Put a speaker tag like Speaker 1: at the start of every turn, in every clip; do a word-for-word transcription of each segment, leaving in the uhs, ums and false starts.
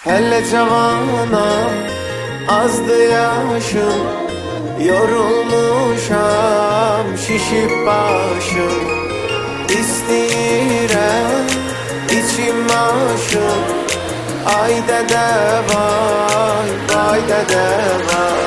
Speaker 1: Hele cavanam, azdı yaşım, yorulmuşam, şişip başım. İstəyirəm, içim aşım, ay dədə vay, vay dədə vay.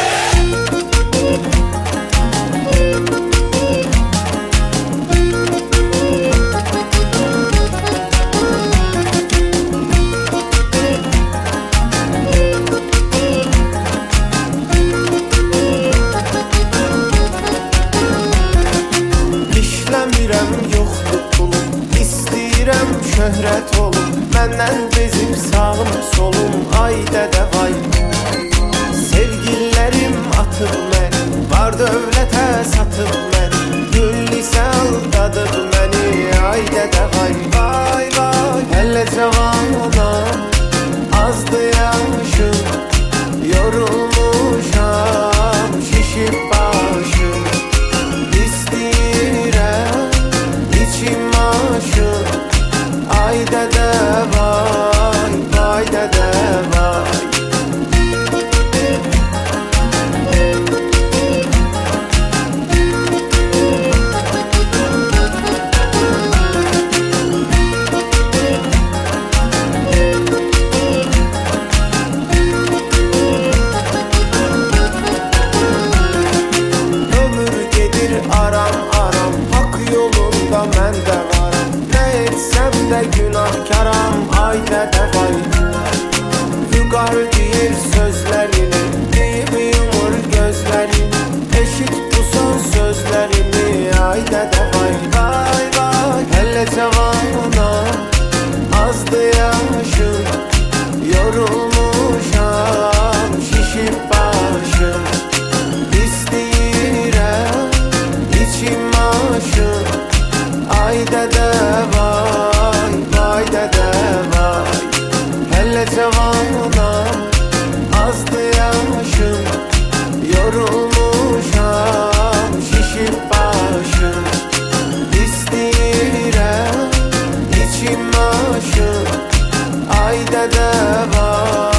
Speaker 1: Yoxdur pulum, istəyirəm şöhrət olum, məndən bezib sağım solum, ay dədə vay. Sevgililərim atıb məni, var dövlətə satıb məni, gül isə aldadıb məni, ay dədə vay. Vay vay, hələ cavanam, azdı yaşım, yorulmuşam, şişib başım. Ay dədə vay, vay dədə vay. Ömür gedir aram aram, hak yolunda mən də varam. Nə etsəm də günahkaram, ay dədə vay. Vüqar deyir sözlərini, deyib yumur gözlərini, eşit bu son sözlərimi, ay dədə vay. Vay vay, hələ cavanam, azdı yaşım, yorulmuşam, şişib başım. İstəyirəm, içim aşım, ay dədə vay, vay dədə vay. Hələ cavanam, azdı yaşım, yorulmuşam, şişib başım. İstəyirəm, içim aşım, ay dədə vay.